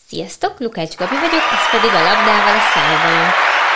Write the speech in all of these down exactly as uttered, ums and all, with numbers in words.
Sziasztok, Lukács Gabi vagyok, ez pedig a Labdával a szájban.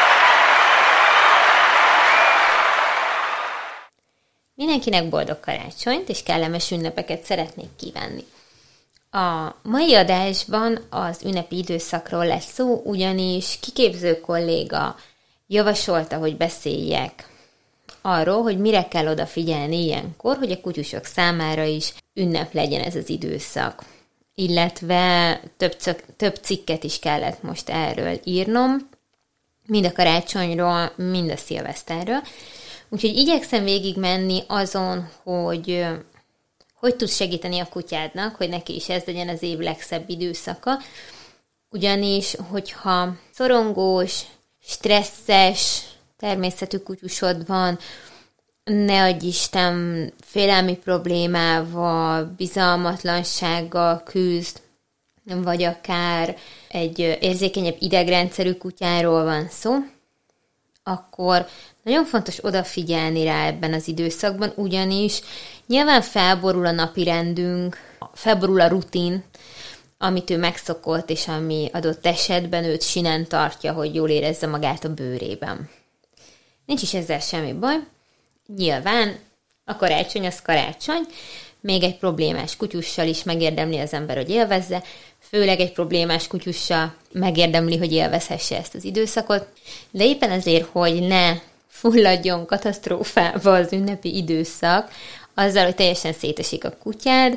Mindenkinek boldog karácsonyt és kellemes ünnepeket szeretnék kívánni. A mai adásban az ünnepi időszakról lesz szó, ugyanis kiképző kolléga javasolta, hogy beszéljek arról, hogy mire kell odafigyelni ilyenkor, hogy a kutyusok számára is ünnep legyen ez az időszak. Illetve több, több cikket is kellett most erről írnom, mind a karácsonyról, mind a szilveszterről. Úgyhogy igyekszem végigmenni azon, hogy hogy tudsz segíteni a kutyádnak, hogy neki is ez legyen az év legszebb időszaka. Ugyanis, hogyha szorongós, stresszes természetű kutyusod van, ne adj Isten, félelmi problémával, bizalmatlansággal küzd, vagy akár egy érzékenyebb idegrendszerű kutyáról van szó, akkor nagyon fontos odafigyelni rá ebben az időszakban, ugyanis nyilván felborul a napirendünk, felborul a rutin, amit ő megszokott, és ami adott esetben őt sinen tartja, hogy jól érezze magát a bőrében. Nincs is ezzel semmi baj. Nyilván a karácsony az karácsony, még egy problémás kutyussal is megérdemli az ember, hogy élvezze, főleg egy problémás kutyussal megérdemli, hogy élvezhesse ezt az időszakot, de éppen azért, hogy ne fulladjon katasztrófába az ünnepi időszak, azzal, hogy teljesen szétesik a kutyád,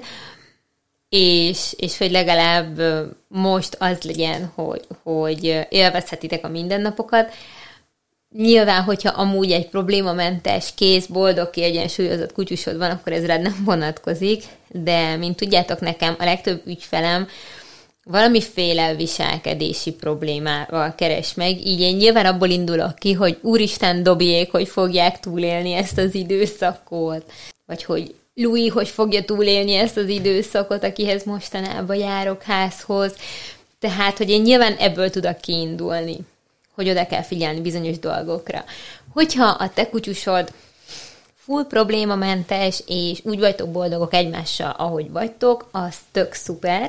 és, és hogy legalább most az legyen, hogy, hogy élvezhetitek a mindennapokat. Nyilván, hogyha amúgy egy problémamentes, kész, boldog, kiegyensúlyozott kutyusod van, akkor ez rád nem vonatkozik, de mint tudjátok, nekem a legtöbb ügyfelem valamiféle viselkedési problémával keres meg, így én nyilván abból indulok ki, hogy úristen Dobiék, hogy fogják túlélni ezt az időszakot, vagy hogy Louis, hogy fogja túlélni ezt az időszakot, akihez mostanában járok házhoz, tehát, hogy én nyilván ebből tudok kiindulni, hogy oda kell figyelni bizonyos dolgokra. Hogyha a te kutyusod full problémamentes, és úgy vagytok boldogok egymással, ahogy vagytok, az tök szuper,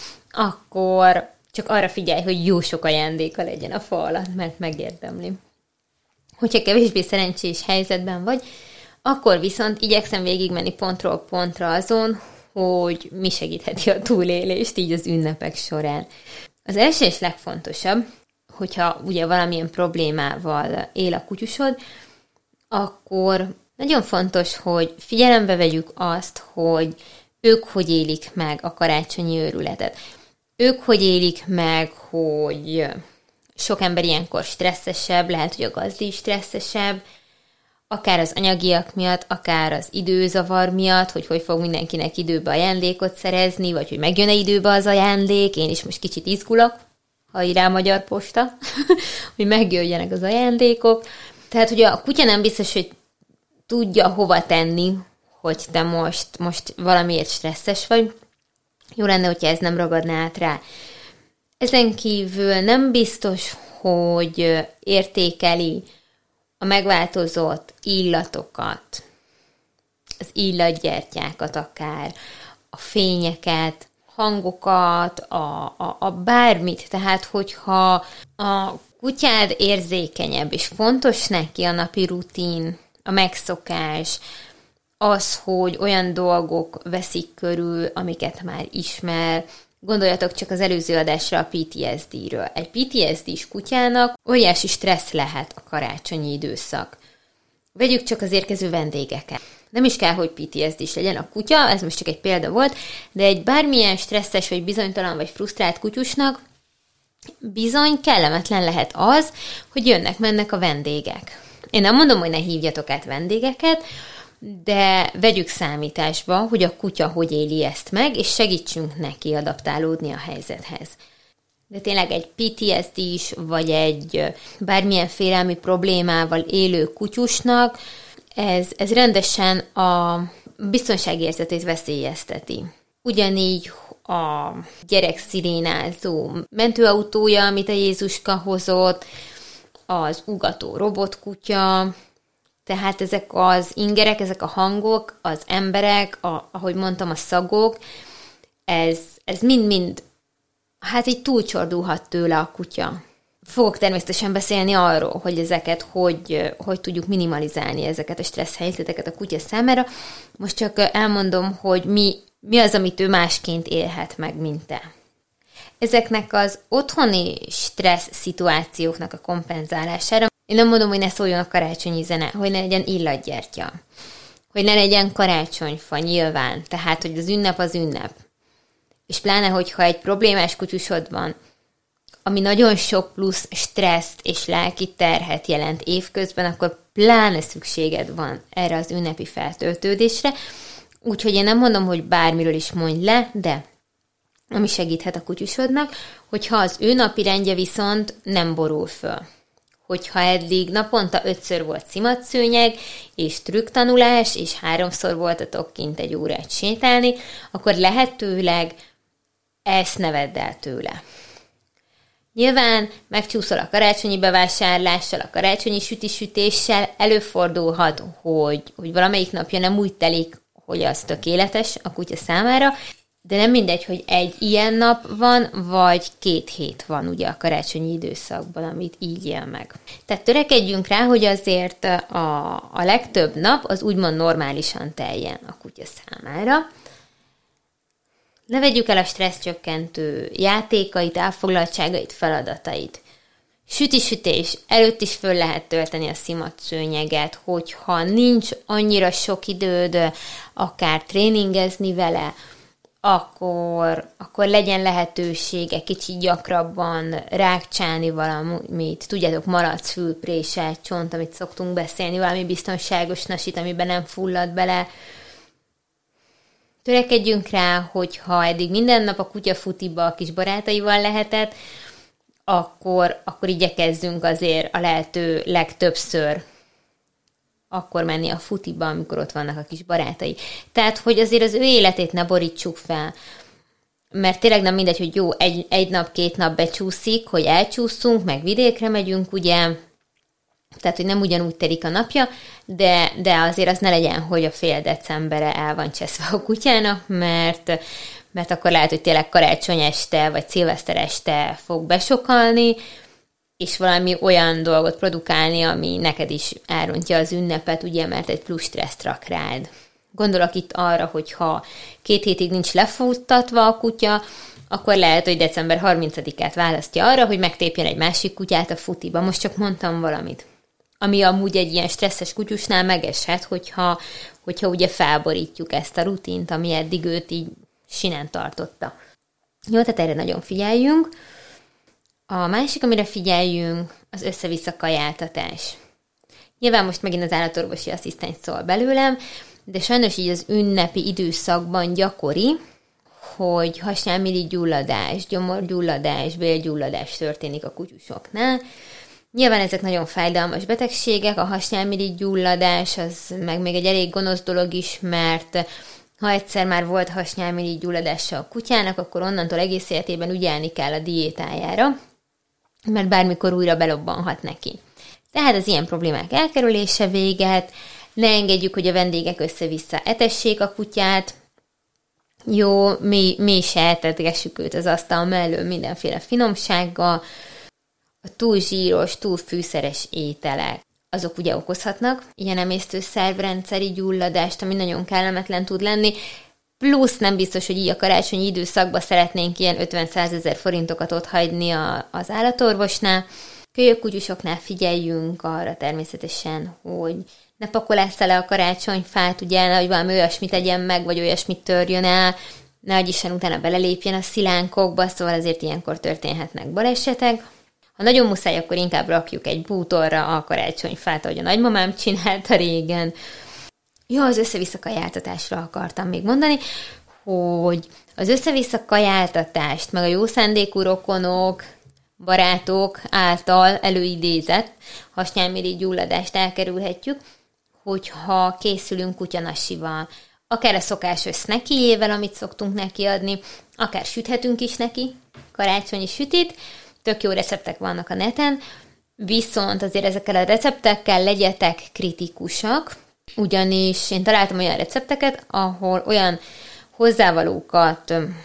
akkor csak arra figyelj, hogy jó sok ajándéka legyen a fa alatt, mert megérdemli. Hogyha kevésbé szerencsés helyzetben vagy, akkor viszont igyekszem végigmenni pontról pontra azon, hogy mi segítheti a túlélést így az ünnepek során. Az első és legfontosabb, hogyha ugye valamilyen problémával él a kutyusod, akkor nagyon fontos, hogy figyelembe vegyük azt, hogy ők hogy élik meg a karácsonyi őrületet. Ők hogy élik meg, hogy sok ember ilyenkor stresszesebb, lehet, hogy a gazdi is stresszesebb, akár az anyagiak miatt, akár az időzavar miatt, hogy hogy fog mindenkinek időbe ajándékot szerezni, vagy hogy megjön-e időbe az ajándék, én is most kicsit izgulok, ha írá a Magyar Posta, hogy megjöjjenek az ajándékok. Tehát, hogy a kutya nem biztos, hogy tudja hova tenni, hogy te most, most valamiért stresszes vagy. Jó lenne, hogyha ez nem ragadná át rá. Ezen kívül nem biztos, hogy értékeli a megváltozott illatokat, az illatgyertyákat akár, a fényeket, hangokat, a, a, a bármit. Tehát, hogyha a kutyád érzékenyebb, és fontos neki a napi rutin, a megszokás, az, hogy olyan dolgok veszik körül, amiket már ismer. Gondoljatok csak az előző adásra a pé té es dé-ről. Egy pé té es dés kutyának óriási stressz lehet a karácsonyi időszak. Vegyük csak az érkező vendégeket. Nem is kell, hogy pé té es dés legyen a kutya, ez most csak egy példa volt, de egy bármilyen stresszes, vagy bizonytalan, vagy frusztrált kutyusnak bizony kellemetlen lehet az, hogy jönnek-mennek a vendégek. Én nem mondom, hogy ne hívjatok át vendégeket, de vegyük számításba, hogy a kutya hogy éli ezt meg, és segítsünk neki adaptálódni a helyzethez. De tényleg egy pé té es dés, vagy egy bármilyen félelmi problémával élő kutyusnak, ez, ez rendesen a biztonságérzetét veszélyezteti. Ugyanígy a gyerek szirénázó mentőautója, amit a Jézuska hozott, az ugató robotkutya, tehát ezek az ingerek, ezek a hangok, az emberek, a, ahogy mondtam, a szagok, ez, ez mind-mind hát így túlcsordulhat tőle a kutya. Fogok természetesen beszélni arról, hogy ezeket hogy, hogy tudjuk minimalizálni, ezeket a stressz helyzeteket a kutya számára. Most csak elmondom, hogy mi, mi az, amit ő másként élhet meg, mint te. Ezeknek az otthoni stressz szituációknak a kompenzálására, én nem mondom, hogy ne szóljon a karácsonyi zene, hogy ne legyen illatgyertya, hogy ne legyen karácsonyfa nyilván, tehát, hogy az ünnep az ünnep. És pláne, hogyha egy problémás kutyusod van, ami nagyon sok plusz stresszt és lelki terhet jelent évközben, akkor pláne szükséged van erre az ünnepi feltöltődésre. Úgyhogy én nem mondom, hogy bármiről is mondj le, de ami segíthet a kutyusodnak, hogyha az ő napi rendje viszont nem borul föl. Hogyha eddig naponta ötször volt szimatszőnyeg, és trükktanulás, és háromszor voltatok kint egy órát sétálni, akkor lehetőleg ezt ne vedd el tőle. Nyilván megcsúszol a karácsonyi bevásárlással, a karácsonyi sütisütéssel, előfordulhat, hogy, hogy valamelyik napja nem úgy telik, hogy az tökéletes a kutya számára, de nem mindegy, hogy egy ilyen nap van, vagy két hét van ugye a karácsonyi időszakban, amit így él meg. Tehát törekedjünk rá, hogy azért a, a legtöbb nap az úgymond normálisan teljen a kutya számára. Ne vegyük el a stresszcsökkentő játékait, elfoglaltságait, feladatait. Sütisütés előtt is föl lehet tölteni a szimatszőnyeget, hogyha nincs annyira sok időd akár tréningezni vele, akkor, akkor legyen lehetőség egy kicsit gyakrabban rákcsálni valamit, tudjátok, malac, fülpréselt, csont, amit szoktunk beszélni, valami biztonságos nasit, amiben nem fullad bele. Törekedjünk rá, hogyha eddig minden nap a kutya futiba a kis barátaival lehetett, akkor, akkor igyekezzünk azért a lehető legtöbbször akkor menni a futiba, amikor ott vannak a kis barátai. Tehát, hogy azért az ő életét ne borítsuk fel. Mert tényleg nem mindegy, hogy jó, egy, egy nap, két nap becsúszik, hogy elcsúszunk, meg vidékre megyünk, ugye, tehát, hogy nem ugyanúgy telik a napja, de, de azért az ne legyen, hogy a fél decembere el van cseszve a kutyának, mert, mert akkor lehet, hogy tényleg karácsony este, vagy szilveszter este fog besokalni, és valami olyan dolgot produkálni, ami neked is elrontja az ünnepet, ugye, mert egy plusz stresszt rak rád. Gondolok itt arra, hogy ha két hétig nincs lefuttatva a kutya, akkor lehet, hogy december harmincadikát választja arra, hogy megtépjen egy másik kutyát a futiba. Most csak mondtam valamit. Ami amúgy egy ilyen stresszes kutyusnál megeshet, hogyha, hogyha ugye felborítjuk ezt a rutint, ami eddig őt így sinen tartotta. Jó, tehát erre nagyon figyeljünk. A másik, amire figyeljünk, az össze-vissza kajáltatás. Nyilván most megint az állatorvosi asszisztens szól belőlem, de sajnos így az ünnepi időszakban gyakori, hogy hasnyálmirigy gyulladás, gyomorgyulladás, bélgyulladás történik a kutyusoknál. Nyilván ezek nagyon fájdalmas betegségek, a hasnyálmirigy gyulladás az meg még egy elég gonosz dolog is, mert ha egyszer már volt hasnyálmirigy gyulladása a kutyának, akkor onnantól egész életében ügyelni kell a diétájára, mert bármikor újra belobbanhat neki. Tehát az ilyen problémák elkerülése véget, ne engedjük, hogy a vendégek össze-vissza etessék a kutyát, jó, mi, mi se etetgessük őt az asztal mellől mindenféle finomsággal, a túl zsíros, túl fűszeres ételek, azok ugye okozhatnak ilyen emésztőszervrendszeri gyulladást, ami nagyon kellemetlen tud lenni, plusz nem biztos, hogy így a karácsonyi időszakban szeretnénk ilyen ötven-százezer forintokat otthagyni a, az állatorvosnál. Kölyökkutyusoknál figyeljünk arra természetesen, hogy ne pakolássz le a karácsonyfát, ugye, hogy valami olyasmit tegyen meg, vagy olyasmit törjön el, ne adj Isten utána belelépjen a szilánkokba, szóval azért ilyenkor történhetnek balesetek. Ha nagyon muszáj, akkor inkább rakjuk egy bútorra a karácsonyfát, ahogy a nagymamám csinálta régen. Jó, az össze-vissza kajáltatásra akartam még mondani, hogy az össze-vissza kajáltatást, meg a jó szándékú rokonok, barátok által előidézett hasnyálmirigy gyulladást elkerülhetjük, hogyha készülünk kutyanasival. Akár a szokásos snackyével, amit szoktunk neki adni, akár süthetünk is neki karácsonyi sütit, tök jó receptek vannak a neten, viszont azért ezekkel a receptekkel legyetek kritikusak, ugyanis én találtam olyan recepteket, ahol olyan hozzávalókat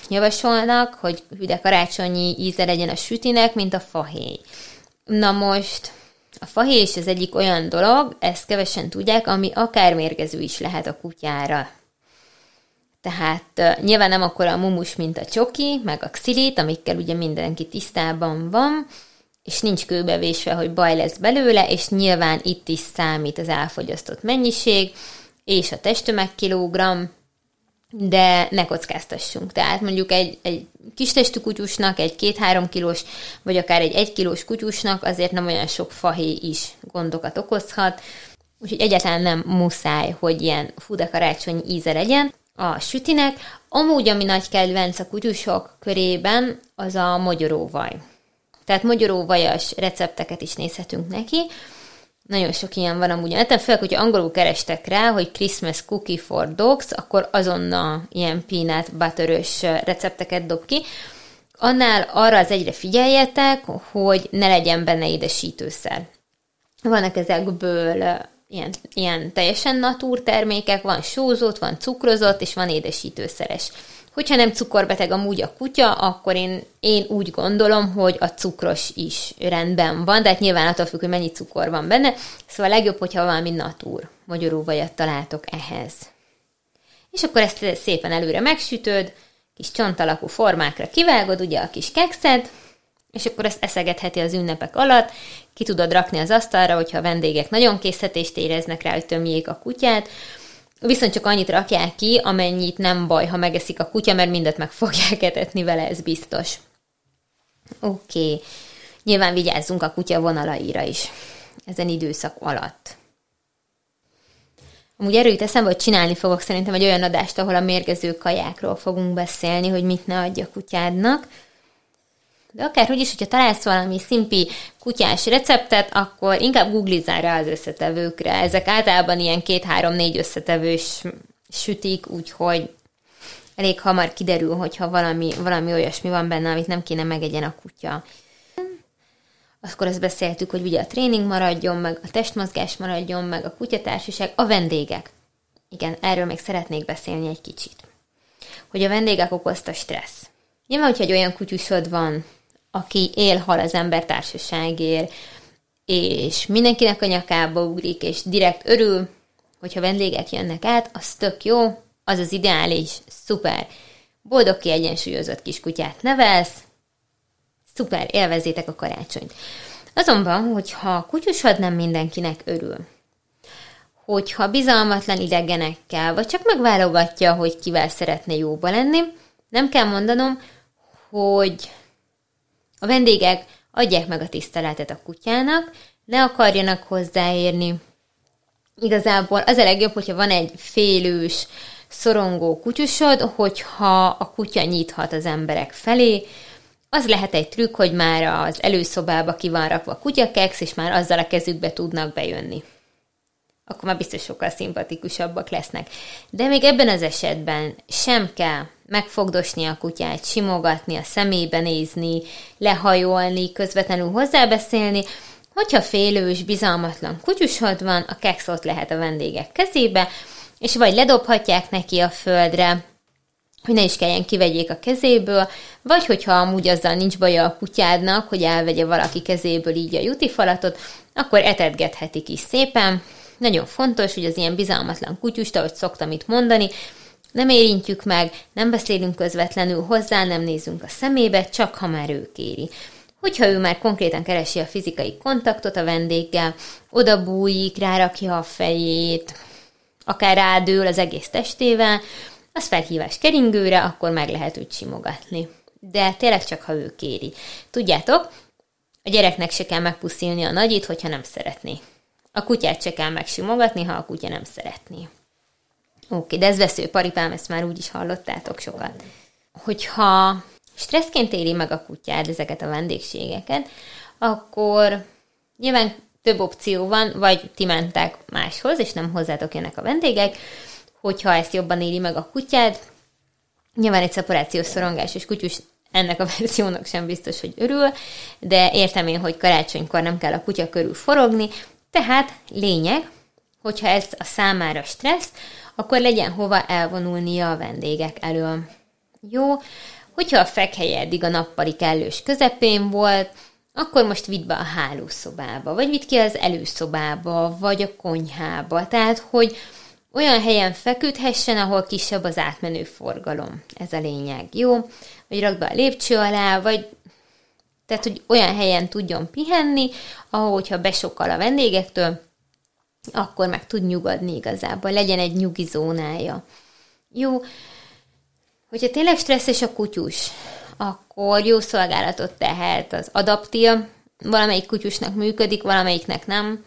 javasolnak, hogy hűde karácsonyi íze legyen a sütinek, mint a fahéj. Na most, a fahéj is az egyik olyan dolog, ezt kevesen tudják, ami akár mérgező is lehet a kutyára. Tehát uh, nyilván nem akkora a mumus, mint a csoki, meg a xilit, amikkel ugye mindenki tisztában van, és nincs kőbevésve, hogy baj lesz belőle, és nyilván itt is számít az elfogyasztott mennyiség, és a testtömeg kilogramm, de ne kockáztassunk. Tehát mondjuk egy, egy kis testű kutyusnak, egy két-három kilós, vagy akár egy egy kilós kutyusnak azért nem olyan sok fahéj is gondokat okozhat, úgyhogy egyáltalán nem muszáj, hogy ilyen fú de karácsonyi íze legyen a sütinek. Amúgy, ami nagy kedvenc a kutyusok körében, az a mogyoróvaj. Tehát mogyoróvajas recepteket is nézhetünk neki. Nagyon sok ilyen van amúgy. Etten főleg, hogyha angolul kerestek rá, hogy Christmas cookie for dogs, akkor azonnal ilyen peanut butterös recepteket dob ki. Annál arra az egyre figyeljetek, hogy ne legyen benne édesítőszer. Vannak ezekből ilyen, ilyen teljesen natúr termékek, van sózott, van cukrozott, és van édesítőszeres. Hogyha nem cukorbeteg amúgy a kutya, akkor én, én úgy gondolom, hogy a cukros is rendben van, de hát nyilván attól függ, hogy mennyi cukor van benne, szóval legjobb, hogyha valami natúr mogyoróvajat találtok ehhez. És akkor ezt szépen előre megsütöd, kis csont alakú formákra kivágod, ugye a kis kekszed, és akkor ezt eszegetheti az ünnepek alatt, ki tudod rakni az asztalra, hogyha a vendégek nagyon készítést éreznek rá, hogy tömjék a kutyát, viszont csak annyit rakják ki, amennyit nem baj, ha megeszik a kutya, mert mindet meg fogják etetni vele, ez biztos. Oké. Okay. Nyilván vigyázzunk a kutya vonalaira is ezen időszak alatt. Amúgy erről jut eszembe, hogy csinálni fogok szerintem egy olyan adást, ahol a mérgező kajákról fogunk beszélni, hogy mit ne adj a kutyádnak. De akárhogy is, hogyha találsz valami szimpi kutyás receptet, akkor inkább googlizzál rá az összetevőkre. Ezek általában ilyen két-három-négy összetevős sütik, úgyhogy elég hamar kiderül, hogyha valami, valami olyasmi van benne, amit nem kéne megegyen a kutya. Akkor azt beszéltük, hogy ugye a tréning maradjon, meg a testmozgás maradjon, meg a kutyatársaság, a vendégek. Igen, erről még szeretnék beszélni egy kicsit. Hogy a vendégek okozta stressz. Nyilván, hogyha egy olyan kutyusod van, aki él-hal az ember társaságért, és mindenkinek a nyakába ugrik, és direkt örül, hogyha vendégek jönnek át, az tök jó, az az ideális, szuper. Boldog, kiegyensúlyozott kis kutyát nevelsz, szuper, élvezzétek a karácsonyt. Azonban, hogyha a kutyusod nem mindenkinek örül, hogyha bizalmatlan idegenekkel, vagy csak megválogatja, hogy kivel szeretne jóba lenni, nem kell mondanom, hogy a vendégek adják meg a tiszteletet a kutyának, ne akarjanak hozzáérni. Igazából az a legjobb, hogyha van egy félős, szorongó kutyusod, hogyha a kutya nyithat az emberek felé. Az lehet egy trükk, hogy már az előszobába ki van rakva a kutyakeksz, és már azzal a kezükbe tudnak bejönni. Akkor már biztos sokkal szimpatikusabbak lesznek. De még ebben az esetben sem kell megfogdosni a kutyát, simogatni, a szemébe nézni, lehajolni, közvetlenül hozzábeszélni. Hogyha félős, bizalmatlan kutyusod van, a keksz ott lehet a vendégek kezébe, és vagy ledobhatják neki a földre, hogy ne is kelljen kivegyék a kezéből, vagy hogyha amúgy azzal nincs baja a kutyádnak, hogy elvegye valaki kezéből így a jutifalatot, akkor etetgethetik is szépen. Nagyon fontos, hogy az ilyen bizalmatlan kutyust, ahogy szoktam itt mondani, nem érintjük meg, nem beszélünk közvetlenül hozzá, nem nézünk a szemébe, csak ha már ő kéri. Hogyha ő már konkrétan keresi a fizikai kontaktot a vendéggel, oda bújik, rárakja a fejét, akár rádől az egész testével, az felhívás keringőre, akkor meg lehet őt simogatni. De tényleg csak, ha ő kéri. Tudjátok, a gyereknek se kell megpuszilni a nagyit, hogyha nem szeretné. A kutyát se kell megsimogatni, ha a kutya nem szeretné. Oké, de ez vesző paripám, ezt már úgy is hallottátok sokat. Hogyha stresszként éli meg a kutyád ezeket a vendégségeket, akkor nyilván több opció van, vagy ti mentek máshoz, és nem hozzátok jönnek a vendégek, hogyha ezt jobban éli meg a kutyád. Nyilván egy szeparációs szorongásos kutyus ennek a verziónak sem biztos, hogy örül, de értem én, hogy karácsonykor nem kell a kutya körül forogni, tehát lényeg, hogyha ez a számára stressz, akkor legyen hova elvonulnia a vendégek elől. Jó, hogyha a fekhelye eddig a nappali kellős közepén volt, akkor most vidd be a hálószobába, vagy vidd ki az előszobába, vagy a konyhába. Tehát, hogy olyan helyen feküdhessen, ahol kisebb az átmenő forgalom. Ez a lényeg, jó? Vagy rakd be a lépcső alá, vagy tehát, hogy olyan helyen tudjon pihenni, ahol, hogyha besokkal a vendégektől, akkor meg tud nyugodni igazából, legyen egy nyugi zónája. Jó, hogyha tényleg stresszes a kutyus, akkor jó szolgálatot tehet az adaptív, valamelyik kutyusnak működik, valamelyiknek nem.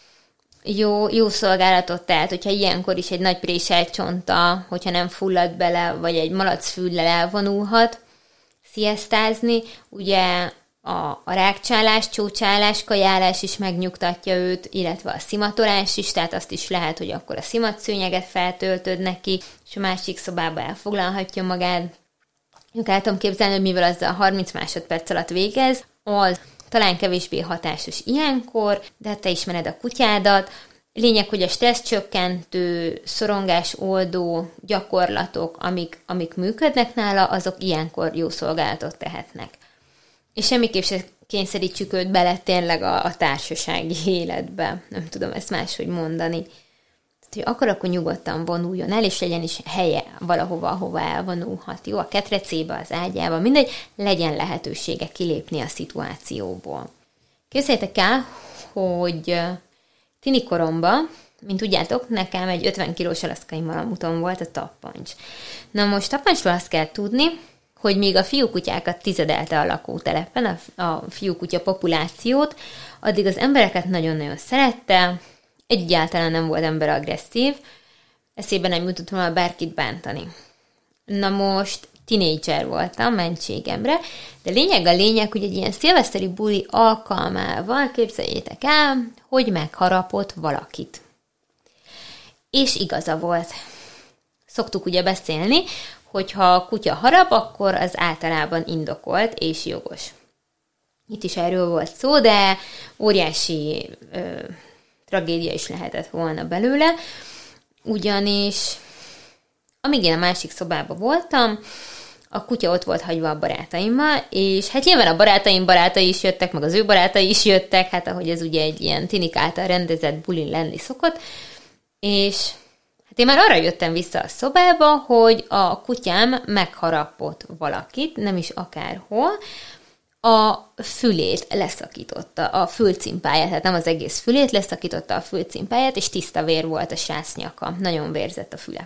Jó, jó szolgálatot tehet, hogyha ilyenkor is egy nagy préselt csonta, hogyha nem fullad bele, vagy egy malacfűllel elvonulhat, sziasztázni, ugye a, a rákcsálás, csócsálás, kajálás is megnyugtatja őt, illetve a szimatolás is, tehát azt is lehet, hogy akkor a szimatszőnyeget feltöltöd neki, és a másik szobába elfoglalhatja magát. El tudom képzelni, hogy mivel azzal harminc másodperc alatt végez, az talán kevésbé hatásos ilyenkor, de hát te ismered a kutyádat. Lényeg, hogy a stresszcsökkentő, szorongás oldó gyakorlatok, amik, amik működnek nála, azok ilyenkor jó szolgálatot tehetnek. És semmiképp se kényszerítsük őt bele tényleg a, a társasági életbe. Nem tudom ezt máshogy mondani. Tehát, hogy akar, akkor nyugodtan vonuljon el, és legyen is helye valahova, ahova elvonulhat. Jó, a ketrecébe, az ágyába, mindegy, legyen lehetősége kilépni a szituációból. Képzeljétek el, hogy tini koromban, mint tudjátok, nekem egy ötven kilós alaszkai malamutom volt a tappancs. Na most tappancsról azt kell tudni, hogy még a fiúkutyákat tizedelte a lakótelepen, a, a fiúkutya populációt, addig az embereket nagyon-nagyon szerette, egyáltalán nem volt ember agresszív, eszébe nem jutott volna bárkit bántani. Na most tinédzser voltam mentségemre, de lényeg a lényeg, hogy egy ilyen szilveszteri buli alkalmával képzeljétek el, hogy megharapott valakit. És igaza volt. Szoktuk ugye beszélni, hogyha a kutya harap, akkor az általában indokolt és jogos. Itt is erről volt szó, de óriási ö, tragédia is lehetett volna belőle, ugyanis amíg én a másik szobában voltam, a kutya ott volt hagyva a barátaimmal, és hát nyilván a barátaim barátai is jöttek, meg az ő barátai is jöttek, hát ahogy ez ugye egy ilyen tinik által rendezett bulin lenni szokott, és hát én már arra jöttem vissza a szobába, hogy a kutyám megharapott valakit, nem is akárhol, a fülét leszakította, a fülcimpáját, tehát nem az egész fülét, leszakította a fülcimpáját, és tiszta vér volt a srác nyaka. Nagyon vérzett a füle.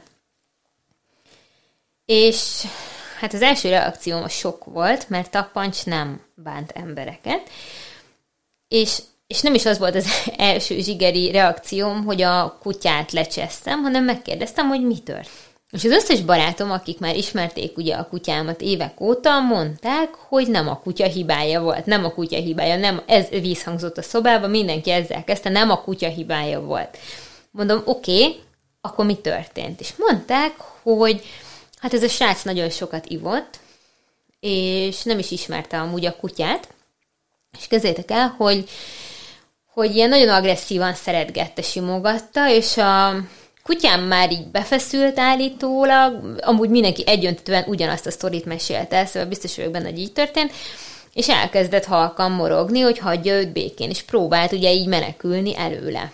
És hát az első reakcióm a sok volt, mert tappancs nem bánt embereket, és, és nem is az volt az első zsigeri reakcióm, hogy a kutyát lecsesztem, hanem megkérdeztem, hogy mi tört. És az összes barátom, akik már ismerték ugye a kutyámat évek óta, mondták, hogy nem a kutya hibája volt, nem a kutya hibája, nem, ez vízhangzott a szobába, mindenki ezzel kezdte, nem a kutya hibája volt. Mondom, oké, okay, akkor mi történt? És mondták, hogy hát ez a srác nagyon sokat ivott, és nem is ismerte amúgy a kutyát, és kezdjétek el, hogy, hogy ilyen nagyon agresszívan szeretgette, simogatta, és a kutyám már így befeszült állítólag, amúgy mindenki egyöntetően ugyanazt a sztorit mesélte el, szóval biztos vagyok benne, hogy így történt, és elkezdett halkan morogni, hogy hagyja őt békén, és próbált ugye így menekülni előle.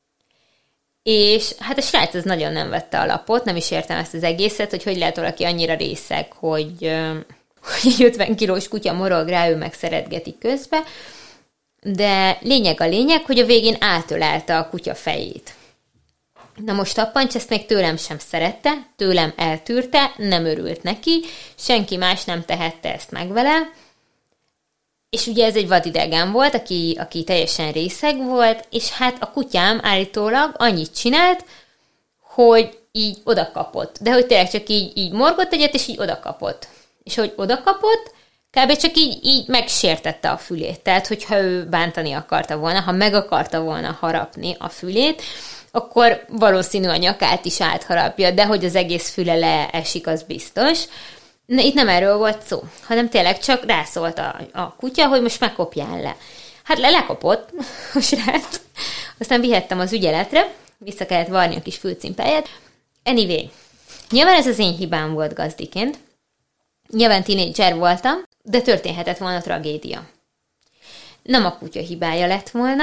És hát a srác az nagyon nem vette a lapot, nem is értem ezt az egészet, hogy hogy lehet valaki annyira részeg, hogy, hogy egy ötven kilós kutya morog rá, ő meg szeretgeti közbe, de lényeg a lényeg, hogy a végén átölelte a kutya fejét. Na most tappancs ezt még tőlem sem szerette, tőlem eltűrte, nem örült neki, senki más nem tehette ezt meg vele, és ugye ez egy vadidegen volt, aki, aki teljesen részeg volt, és hát a kutyám állítólag annyit csinált, hogy így odakapott. De hogy tényleg csak így, így morgott egyet, és így odakapott. És hogy odakapott, kb. Csak így, így megsértette a fülét. Tehát, hogyha ő bántani akarta volna, ha meg akarta volna harapni a fülét, akkor valószínű a nyakát is átharapja, de hogy az egész füle leesik, az biztos. Na, itt nem erről volt szó, hanem tényleg csak rászólt a, a kutya, hogy most megkopjál le. Hát le lekopott a srác. Aztán vihettem az ügyeletre, vissza kellett varni a kis fülcimpáját. Anyway, nyilván ez az én hibám volt gazdiként, Nyilván tínédzser voltam, de történhetett volna tragédia. Nem a kutya hibája lett volna,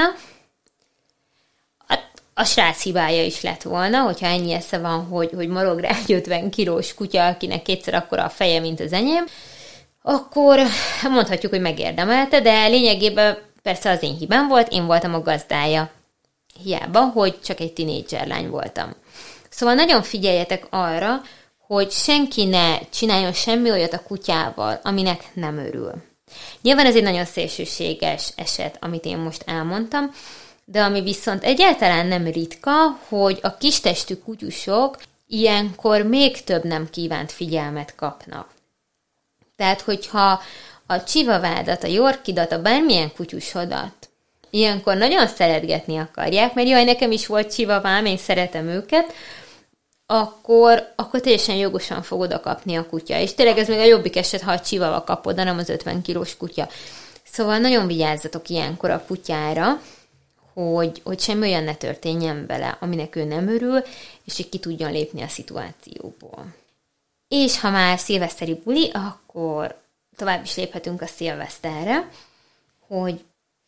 a, a srác hibája is lett volna, hogyha ennyi esze van, hogy, hogy morog rá egy ötven kilós kutya, akinek kétszer akkora a feje, mint az enyém, akkor mondhatjuk, hogy megérdemelte, de lényegében persze az én hibám volt, én voltam a gazdája. Hiába, hogy csak egy tínédzser lány voltam. Szóval nagyon figyeljetek arra, hogy senki ne csináljon semmi olyat a kutyával, aminek nem örül. Nyilván ez egy nagyon szélsőséges eset, amit én most elmondtam, de ami viszont egyáltalán nem ritka, hogy a kistestű kutyusok ilyenkor még több nem kívánt figyelmet kapnak. Tehát, hogyha a csivavádat, a yorkidat, a bármilyen kutyusodat ilyenkor nagyon szeretgetni akarják, mert jaj, nekem is volt csivavám, én szeretem őket, akkor, akkor teljesen jogosan fog oda kapni a kutya. És tényleg ez még a jobbik eset, ha a csivava kapod, de nem az ötven kilós kutya. Szóval nagyon vigyázzatok ilyenkor a kutyára, hogy, hogy semmi olyan ne történjen vele, aminek ő nem örül, és hogy ki tudjon lépni a szituációból. És ha már szilveszteri buli, akkor tovább is léphetünk a szilveszterre, hogy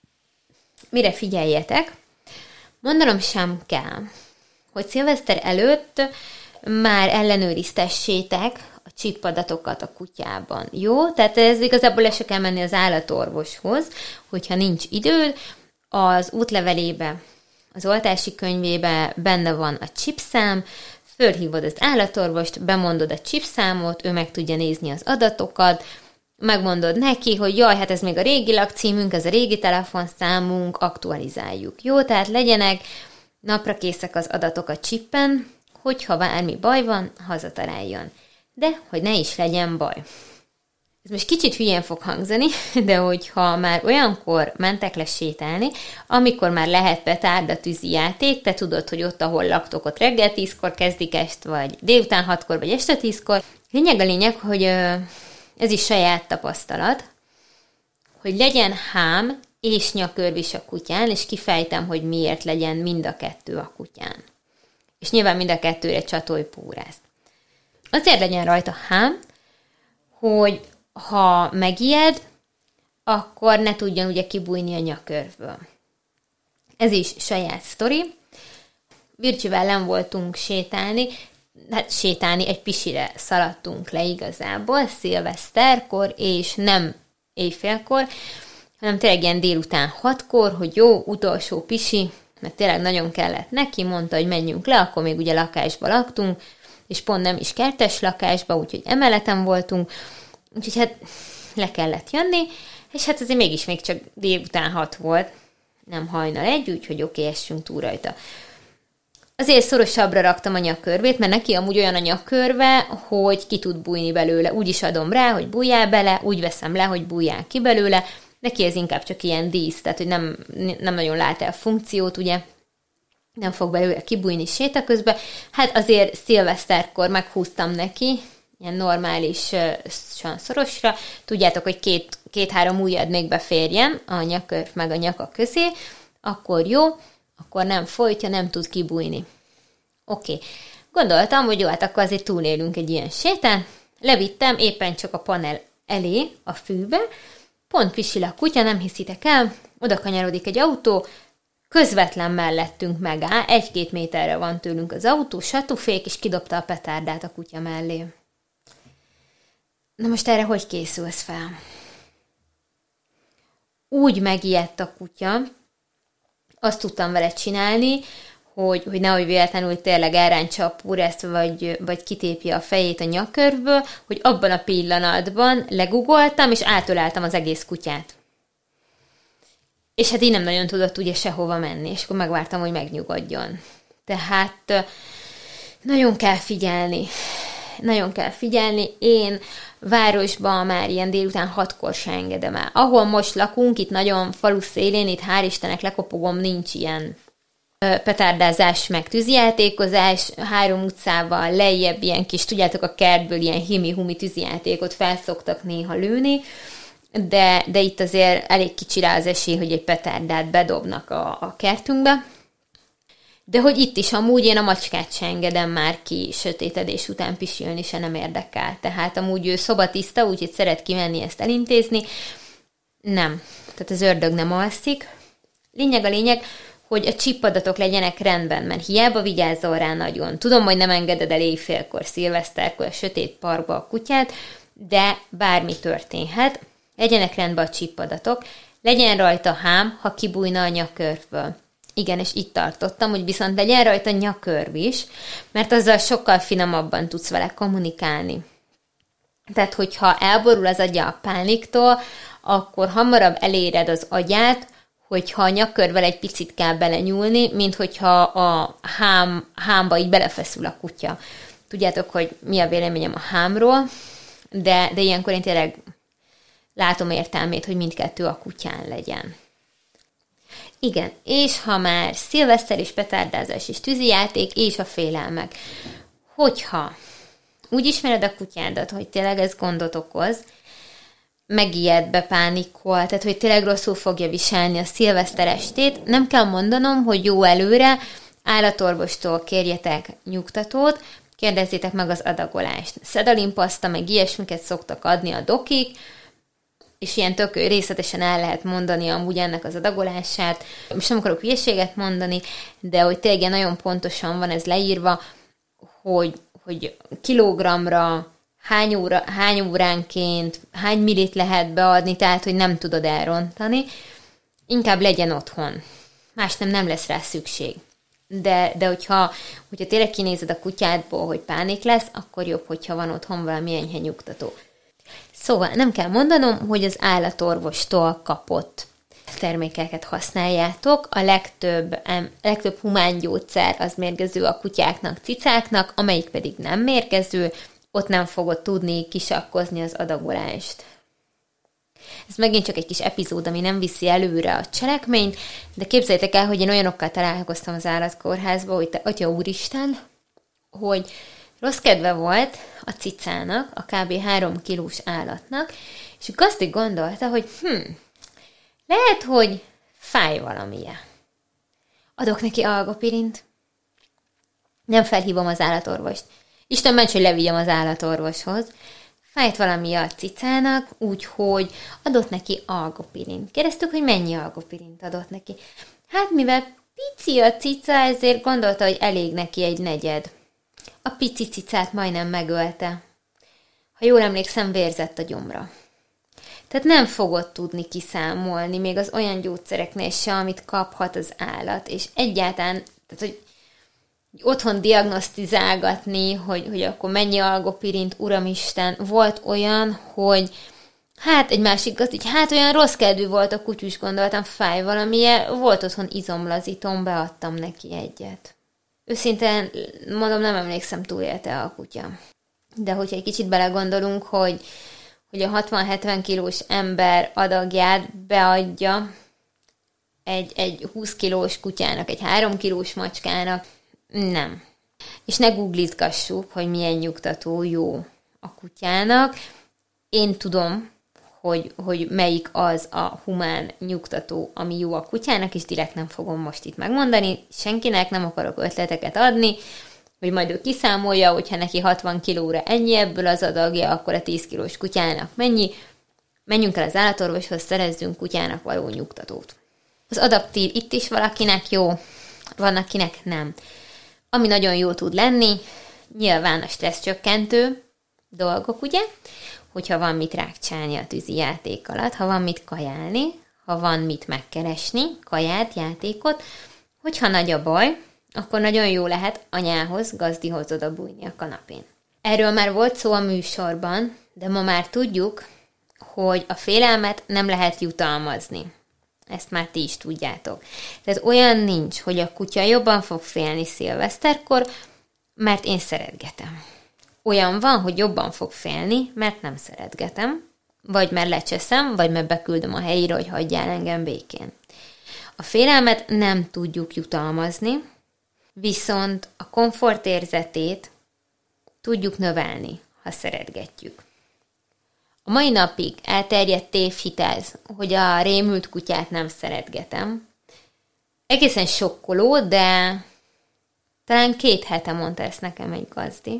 mire figyeljetek. Mondanom sem kell, hogy szilveszter előtt már ellenőriztessétek a csipadatokat a kutyában. Jó? Tehát ez igazából le se kell menni az állatorvoshoz, hogyha nincs időd, az útlevelébe, az oltási könyvébe benne van a csipszám, fölhívod az állatorvost, bemondod a csipszámot, ő meg tudja nézni az adatokat, megmondod neki, hogy jaj, hát ez még a régi lakcímünk, ez a régi telefonszámunk, aktualizáljuk. Jó, tehát legyenek napra készek az adatok a csippen, hogyha bármi baj van, hazataláljon. De, hogy ne is legyen baj. Ez most kicsit hülyén fog hangzani, de hogyha már olyankor mentek le sétálni, amikor már lehet petárda tűzi játék, te tudod, hogy ott, ahol laktok, ott reggel tízkor kezdik ezt, vagy délután hatkor, vagy este tízkor. Lényeg a lényeg, hogy ez is saját tapasztalat, hogy legyen hám és nyakörv is a kutyán, és kifejtem, hogy miért legyen mind a kettő a kutyán. És nyilván mind a kettőre csatolj púrászt. Azért legyen rajta hám, hogy ha megijed, akkor ne tudjon ugye kibújni a nyakörvből. Ez is saját sztori. Vircsivel nem voltunk sétálni, hát sétálni, egy pisire szaladtunk le igazából, szilveszterkor, és nem éjfélkor, hanem tényleg ilyen délután hatkor, hogy jó, utolsó pisi, mert tényleg nagyon kellett neki, mondta, hogy menjünk le, akkor még ugye lakásba laktunk, és pont nem is kertes lakásba, úgyhogy emeleten voltunk, úgyhogy hát le kellett jönni, és hát azért mégis még csak délután hat volt, nem hajnal egy, úgyhogy oké, okay, essünk túl rajta. Azért szorosabbra raktam a nyakkörvét, mert neki amúgy olyan a nyakkörve, hogy ki tud bújni belőle. Úgy is adom rá, hogy bújjál bele, úgy veszem le, hogy bújjál ki belőle. Neki ez inkább csak ilyen dísz, tehát hogy nem, nem nagyon lát el funkciót, ugye nem fog belőle kibújni séta közben. Hát azért szilveszterkor meghúztam neki, ilyen normálisan szorosra. Tudjátok, hogy két, két-három ujjad még beférjen a nyakkörv meg a nyaka közé, akkor jó, akkor nem folytja, nem tud kibújni. Oké. Okay. Gondoltam, hogy jó, hát akkor azért túlélünk egy ilyen sétán. Levittem éppen csak a panel elé, a fűbe. Pont pisil a kutya, nem hiszitek el. Oda kanyarodik egy autó, közvetlen mellettünk megáll, egy-két méterre van tőlünk az autó, satúfék, és kidobta a petárdát a kutya mellé. Na most erre hogy készülsz fel? Úgy megijedt a kutya, azt tudtam vele csinálni, hogy, hogy nehogy véletlenül tényleg elrántsa a púrászt, vagy, vagy kitépje a fejét a nyakkörvből, hogy abban a pillanatban legugoltam, és átöleltem az egész kutyát. És hát így nem nagyon tudott ugye sehova menni, és akkor megvártam, hogy megnyugodjon. Tehát nagyon kell figyelni. Nagyon kell figyelni. Én városban már ilyen délután hatkor se engedem el. Ahol most lakunk, itt nagyon falu szélén, itt hál' Istennek lekopogom, nincs ilyen petárdázás, meg tűzijátékozás, három utcával lejjebb ilyen kis, tudjátok, a kertből ilyen himi-humi tűzijátékot felszoktak néha lőni, de, de itt azért elég kicsi rá az esély, hogy egy petárdát bedobnak a, a kertünkbe. De hogy itt is amúgy én a macskát se engedem már ki sötétedés után pisilni, se nem érdekel. Tehát amúgy ő szobatiszta, úgyhogy szeret kimenni ezt elintézni. Nem. Tehát az ördög nem alszik. Lényeg a lényeg, hogy a csipadatok legyenek rendben, mert hiába vigyázzol rá nagyon. Tudom, hogy nem engeded el éjfélkor, szilveszterkor a sötét parkba a kutyát, de bármi történhet. Legyenek rendben a csipadatok, legyen rajta hám, ha kibújna a nyakörvből. Igen, és itt tartottam, hogy viszont legyen rajta nyakörv is, mert azzal sokkal finomabban tudsz vele kommunikálni. Tehát, hogyha elborul az agya a pániktól, akkor hamarabb eléred az agyát, hogyha a nyakörvvel egy picit kell belenyúlni, mint hogyha a hám, hámba így belefeszül a kutya. Tudjátok, hogy mi a véleményem a hámról, de, de ilyenkor én tényleg látom értelmét, hogy mindkettő a kutyán legyen. Igen, és ha már szilveszter és petárdázás és tűzijáték és a félelmek. Hogyha úgy ismered a kutyádat, hogy tényleg ez gondot okoz, megijed, bepánikol, tehát hogy tényleg rosszul fogja viselni a szilveszter estét, nem kell mondanom, hogy jó előre állatorvostól kérjetek nyugtatót, kérdezzétek meg az adagolást. Szedalimpaszta, meg ilyesmiket szoktak adni a dokik, és ilyen tök részletesen el lehet mondani amúgy ennek az adagolását. Most nem akarok hülyeséget mondani, de hogy tényleg nagyon pontosan van ez leírva, hogy, hogy kilogramra, hány, óra, hány óránként, hány millit lehet beadni, tehát hogy nem tudod elrontani. Inkább legyen otthon. Más nem, nem lesz rá szükség. De, de hogyha, hogyha tényleg kinézed a kutyádból, hogy pánik lesz, akkor jobb, hogyha van otthon valami enyhe nyugtató. Szóval nem kell mondanom, hogy az állatorvostól kapott termékeket használjátok. A legtöbb, a legtöbb humán gyógyszer az mérgező a kutyáknak, cicáknak, amelyik pedig nem mérgező, ott nem fogod tudni kisakkozni az adagolást. Ez megint csak egy kis epizód, ami nem viszi előre a cselekményt, de képzeljétek el, hogy én olyanokkal találkoztam az állatkórházba, hogy te atya úristen, hogy rossz kedve volt a cicának, a kb. három kilós állatnak, és azt így gondolta, hogy hm, lehet, hogy fáj valamije. Adok neki algopirint. Nem felhívom az állatorvost. Isten ments, hogy levigyem az állatorvoshoz. Fájt valami a cicának, úgyhogy adott neki algopirint. Kérdeztük, hogy mennyi algopirint adott neki. Hát mivel pici a cica, ezért gondolta, hogy elég neki egy negyed. A pici cicát majdnem megölte. Ha jól emlékszem, vérzett a gyomra. Tehát nem fogod tudni kiszámolni, még az olyan gyógyszereknél se, amit kaphat az állat, és egyáltalán, tehát, hogy otthon diagnosztizálgatni, hogy, hogy akkor mennyi algopirint, uramisten, volt olyan, hogy hát egy másik gazd, így hát olyan rossz kedvű volt a kutyus, gondoltam, fáj valamilyen, volt otthon izomlazítom, beadtam neki egyet. Őszintén, mondom, nem emlékszem, túlélte a kutya. De hogyha egy kicsit belegondolunk, hogy, hogy a hatvan-hetven kilós ember adagját beadja egy, egy húsz kilós kutyának, egy három kilós macskának, nem. És ne googlizgassuk, hogy milyen nyugtató jó a kutyának. Én tudom, hogy, hogy melyik az a humán nyugtató, ami jó a kutyának, és direkt nem fogom most itt megmondani. Senkinek nem akarok ötleteket adni, hogy majd ő kiszámolja, hogyha neki hatvan kilóra ennyi ebből az adagja, akkor a tíz kilós kutyának mennyi. Menjünk el az állatorvoshoz, szerezzünk kutyának való nyugtatót. Az adaptív itt is valakinek jó, van akinek nem. Ami nagyon jó tud lenni, nyilván a stresszcsökkentő dolgok, ugye? Hogyha van mit rákcsálni a tűzi játék alatt, ha van mit kajálni, ha van mit megkeresni, kaját, játékot, hogyha nagy a baj, akkor nagyon jó lehet anyához, gazdihoz odabújni a kanapén. Erről már volt szó a műsorban, de ma már tudjuk, hogy a félelmet nem lehet jutalmazni. Ezt már ti is tudjátok. Tehát olyan nincs, hogy a kutya jobban fog félni szilveszterkor, mert én szeretgetem. Olyan van, hogy jobban fog félni, mert nem szeretgetem, vagy mert lecseszem, vagy mert beküldöm a helyére, hogy hagyjál engem békén. A félelmet nem tudjuk jutalmazni, viszont a komfortérzetét tudjuk növelni, ha szeretgetjük. A mai napig elterjedt tévhitel, hogy a rémült kutyát nem szeretgetem. Egészen sokkoló, de, talán két hete mondta ezt nekem egy gazdi,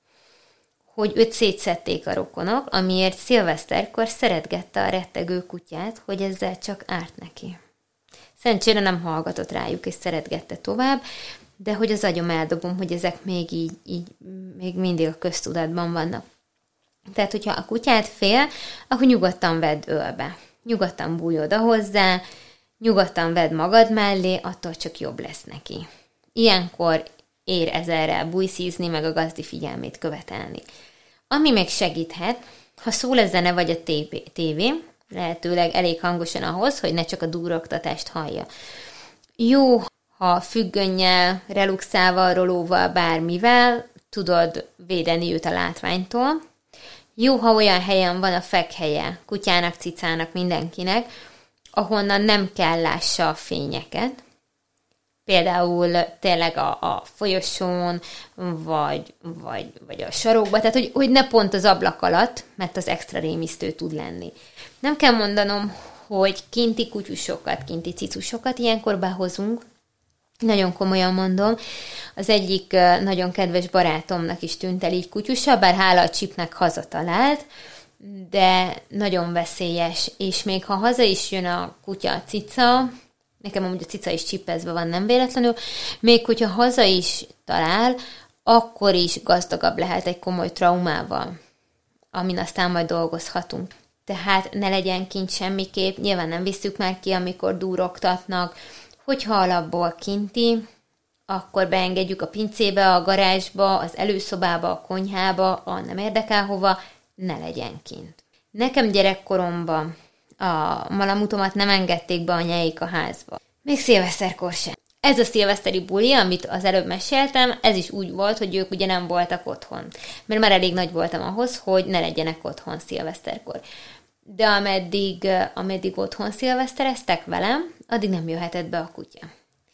hogy őt szétszedték a rokonok, amiért szilveszterkor szeretgette a rettegő kutyát, hogy ezzel csak árt neki. Szerencsére nem hallgatott rájuk, és szeretgette tovább, de hogy az agyom eldobom, hogy ezek még így, így még mindig a köztudatban vannak. Tehát, hogyha a kutyát fél, akkor nyugodtan vedd ölbe. Nyugodtan bújj oda hozzá, nyugodtan vedd magad mellé, attól csak jobb lesz neki. Ilyenkor ér ezerrel bújszízni, meg a gazdi figyelmét követelni. Ami meg segíthet, ha szól a zene vagy a tévé, lehetőleg elég hangosan ahhoz, hogy ne csak a durogtatást hallja. Jó, ha függönnyel, reluxával, rolóval, bármivel tudod védeni őt a látványtól. Jó, ha olyan helyen van a fekhelye, kutyának, cicának, mindenkinek, ahonnan nem kell lássa a fényeket. Például tényleg a, a folyosón, vagy, vagy, vagy a sarokba, tehát hogy, hogy ne pont az ablak alatt, mert az extra rémisztő tud lenni. Nem kell mondanom, hogy kinti kutyusokat, kinti cicusokat ilyenkor behozunk, nagyon komolyan mondom. Az egyik nagyon kedves barátomnak is tűnt el így kutyusa, bár hála a csipnek hazatalált, de nagyon veszélyes, és még ha haza is jön a kutya, a cica, nekem amúgy a cica is csipezve van, nem véletlenül, még hogyha haza is talál, akkor is gazdagabb lehet egy komoly traumával, amin aztán majd dolgozhatunk. Tehát ne legyen kint semmiképp, nyilván nem visszük már ki, amikor durogtatnak, hogyha alapból kinti, akkor beengedjük a pincébe, a garázsba, az előszobába, a konyhába, a nem érdekel hova, ne legyen kint. Nekem gyerekkoromban a malamutomat nem engedték be anyáik a házba. Még szilveszterkor sem. Ez a szilveszteri buli, amit az előbb meséltem, ez is úgy volt, hogy ők ugye nem voltak otthon. Mert már elég nagy voltam ahhoz, hogy ne legyenek otthon szilveszterkor. De ameddig, ameddig otthon szilvesztereztek velem, addig nem jöhetett be a kutya.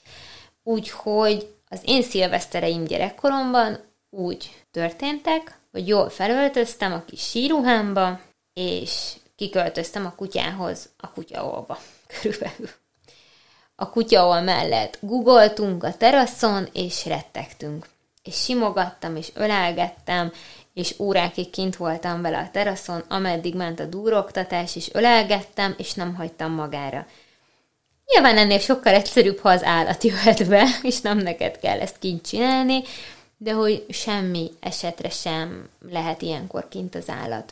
Úgyhogy az én szilvesztereim gyerekkoromban úgy történtek, hogy jól felöltöztem a kis síruhámba, és kiköltöztem a kutyához a kutyaolba körülbelül. A kutyaol mellett googoltunk a teraszon, és rettegtünk. És simogattam, és ölelgettem, és órákig kint voltam vele a teraszon, ameddig ment a durogtatás, és ölelgettem, és nem hagytam magára. Nyilván ennél sokkal egyszerűbb, ha az állat jöhet be, és nem neked kell ezt kint csinálni, de hogy semmi esetre sem lehet ilyenkor kint az állat.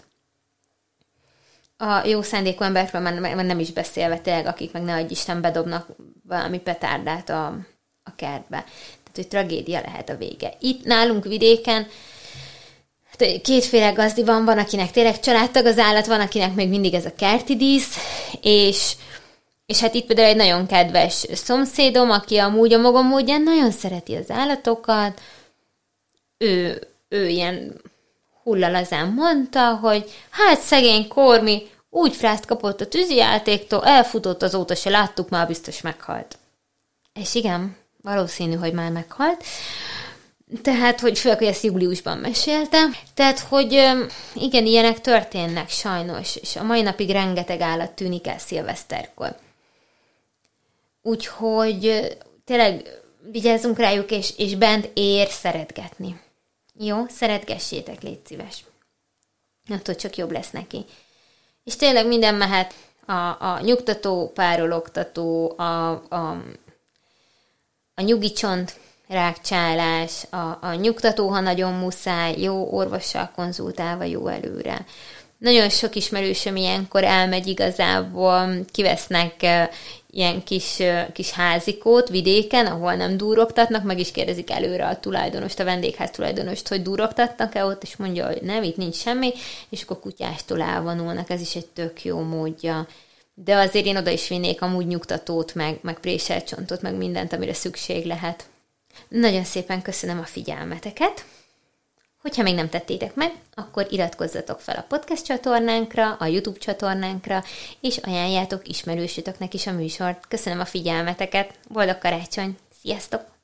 A jó szándékú emberekről már nem is beszélve tényleg, akik meg ne adj Isten bedobnak valami petárdát a, a kertbe. Tehát, hogy tragédia lehet a vége. Itt nálunk vidéken kétféle gazdi van, van, akinek tényleg családtag az állat, van, akinek még mindig ez a kerti dísz, és, és hát itt például egy nagyon kedves szomszédom, aki amúgy a maga módján nagyon szereti az állatokat, ő, ő ilyen hullalazán mondta, hogy hát szegény Kormi úgy frászt kapott a tűzijátéktól, elfutott, azóta se láttuk, már biztos meghalt. És igen, valószínű, hogy már meghalt. Tehát, hogy főleg, hogy ezt júliusban meséltem. Tehát, hogy igen, ilyenek történnek sajnos, és a mai napig rengeteg állat tűnik el szilveszterkor. Úgyhogy tényleg vigyázzunk rájuk, és, és bent ér szeretgetni. Jó? Szeretgessétek, légy szíves. Attól csak jobb lesz neki. És tényleg minden mehet, a, a nyugtató, párologtató, a, a, a nyugicsont, rákcsálás, a, a nyugtató, ha nagyon muszáj, jó orvossal konzultálva, jó előre. Nagyon sok ismerősöm ilyenkor elmegy igazából, kivesznek uh, ilyen kis, uh, kis házikót vidéken, ahol nem durogtatnak, meg is kérdezik előre a tulajdonost, a vendégház tulajdonost, hogy durogtatnak-e ott, és mondja, hogy nem, itt nincs semmi, és akkor kutyástól elvonulnak, ez is egy tök jó módja. De azért én oda is vinnék amúgy nyugtatót, meg, meg préselcsontot, meg mindent, amire szükség lehet. Nagyon szépen köszönöm a figyelmeteket. Hogyha még nem tettétek meg, akkor iratkozzatok fel a podcast csatornánkra, a YouTube csatornánkra, és ajánljátok ismerősötöknek is a műsort. Köszönöm a figyelmeteket, boldog karácsony, sziasztok!